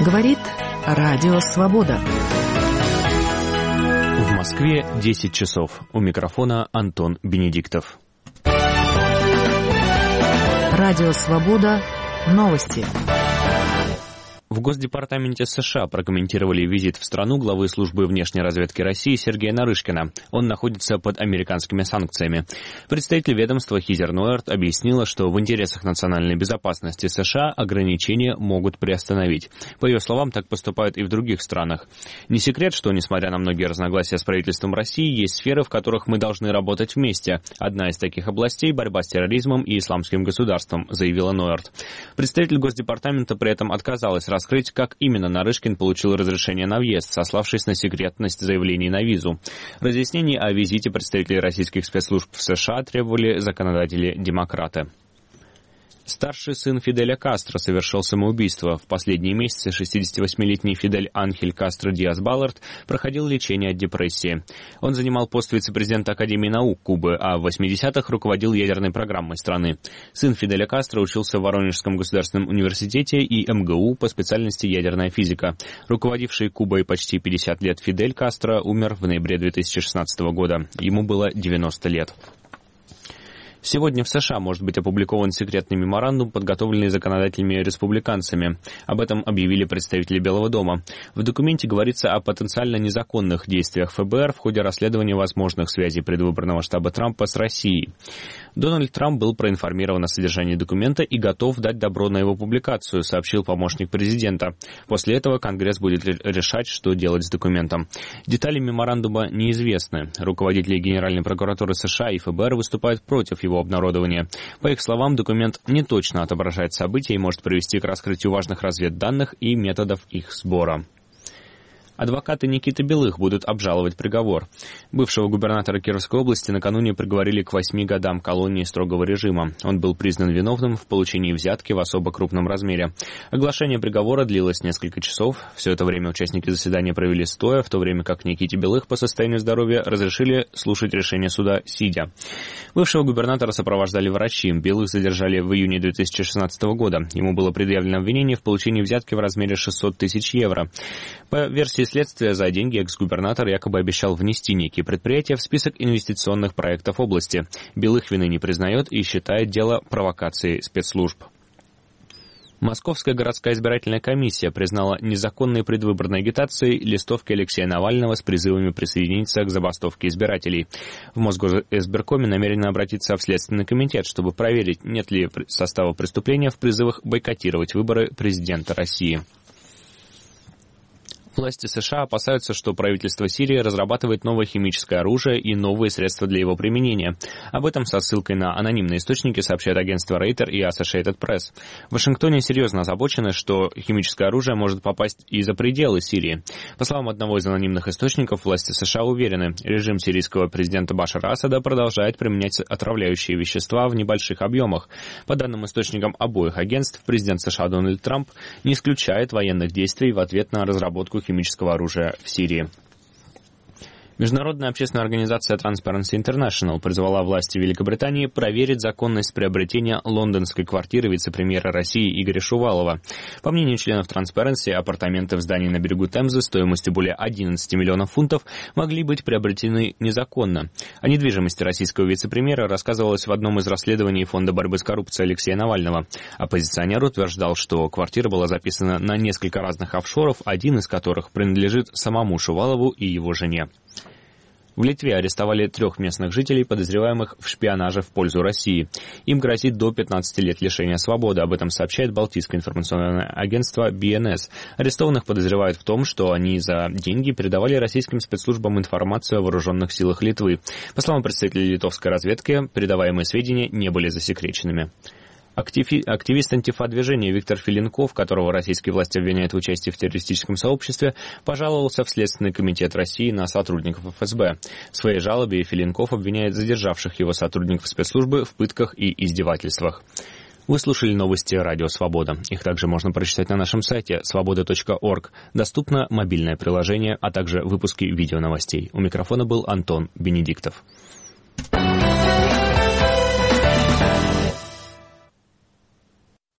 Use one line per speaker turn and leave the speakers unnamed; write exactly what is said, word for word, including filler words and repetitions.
Говорит Радио Свобода.
В Москве десять часов. У микрофона Антон Бенедиктов.
Радио Свобода. Новости.
В Госдепартаменте США прокомментировали визит в страну главы службы внешней разведки России Сергея Нарышкина. Он находится под американскими санкциями. Представитель ведомства Хизер Нойерт объяснила, что в интересах национальной безопасности США ограничения могут приостановить. По ее словам, так поступают и в других странах. Не секрет, что, несмотря на многие разногласия с правительством России, есть сферы, в которых мы должны работать вместе. Одна из таких областей – борьба с терроризмом и исламским государством, заявила Нойерт. Представитель Госдепартамента при этом отказалась раскрыть, как именно Нарышкин получил разрешение на въезд, сославшись на секретность заявлений на визу. Разъяснений о визите представителей российских спецслужб в США требовали законодатели-демократы. Старший сын Фиделя Кастро совершил самоубийство. В последние месяцы шестидесятивосьмилетний Фидель Анхель Кастро Диас-Баллард проходил лечение от депрессии. Он занимал пост вице-президента Академии наук Кубы, а в восьмидесятых руководил ядерной программой страны. Сын Фиделя Кастро учился в Воронежском государственном университете и эм гэ у по специальности ядерная физика. Руководивший Кубой почти пятьдесят лет Фидель Кастро умер в ноябре две тысячи шестнадцатого года. Ему было девяносто лет. Сегодня в США может быть опубликован секретный меморандум, подготовленный законодателями-республиканцами. Об этом объявили представители Белого дома. В документе говорится о потенциально незаконных действиях эф бэ эр в ходе расследования возможных связей предвыборного штаба Трампа с Россией. Дональд Трамп был проинформирован о содержании документа и готов дать добро на его публикацию, сообщил помощник президента. После этого Конгресс будет решать, что делать с документом. Детали меморандума неизвестны. Руководители Генеральной прокуратуры США и эф бэ эр выступают против его обнародования. По их словам, документ не точно отображает события и может привести к раскрытию важных разведданных и методов их сбора. Адвокаты Никиты Белых будут обжаловать приговор. Бывшего губернатора Кировской области накануне приговорили к восьми годам колонии строгого режима. Он был признан виновным в получении взятки в особо крупном размере. Оглашение приговора длилось несколько часов. Все это время участники заседания провели стоя, в то время как Никите Белых по состоянию здоровья разрешили слушать решение суда сидя. Бывшего губернатора сопровождали врачи. Белых задержали в июне две тысячи шестнадцатого года. Ему было предъявлено обвинение в получении взятки в размере шестьсот тысяч евро. По версии следствия, за деньги экс-губернатор якобы обещал внести некие предприятия в список инвестиционных проектов области. Белых вины не признает и считает дело провокацией спецслужб. Московская городская избирательная комиссия признала незаконной предвыборной агитацией листовки Алексея Навального с призывами присоединиться к забастовке избирателей. В Мосгоризбиркоме намерены обратиться в Следственный комитет, чтобы проверить, нет ли состава преступления в призывах бойкотировать выборы президента России. Власти США опасаются, что правительство Сирии разрабатывает новое химическое оружие и новые средства для его применения. Об этом со ссылкой на анонимные источники сообщают агентства Рейтер и Associated Press. В Вашингтоне серьезно озабочены, что химическое оружие может попасть и за пределы Сирии. По словам одного из анонимных источников, власти США уверены, режим сирийского президента Башара Асада продолжает применять отравляющие вещества в небольших объемах. По данным источникам обоих агентств, президент США Дональд Трамп не исключает военных действий в ответ на разработку химического оружия в Сирии. Международная общественная организация Transparency International призвала власти Великобритании проверить законность приобретения лондонской квартиры вице-премьера России Игоря Шувалова. По мнению членов Transparency, апартаменты в здании на берегу Темзы стоимостью более одиннадцати миллионов фунтов могли быть приобретены незаконно. О недвижимости российского вице-премьера рассказывалось в одном из расследований Фонда борьбы с коррупцией Алексея Навального. Оппозиционер утверждал, что квартира была записана на несколько разных офшоров, один из которых принадлежит самому Шувалову и его жене. В Литве арестовали трех местных жителей, подозреваемых в шпионаже в пользу России. Им грозит до пятнадцати лет лишения свободы. Об этом сообщает Балтийское информационное агентство би эн эс. Арестованных подозревают в том, что они за деньги передавали российским спецслужбам информацию о вооруженных силах Литвы. По словам представителей литовской разведки, передаваемые сведения не были засекреченными. Активист антифа-движения Виктор Филинков, которого российские власти обвиняют в участии в террористическом сообществе, пожаловался в Следственный комитет России на сотрудников эф эс бэ. В своей жалобе Филинков обвиняет задержавших его сотрудников спецслужбы в пытках и издевательствах. Вы слушали новости «Радио Свобода». Их также можно прочитать на нашем сайте свобода точка орг. Доступно мобильное приложение, а также выпуски видеоновостей. У микрофона был Антон Бенедиктов.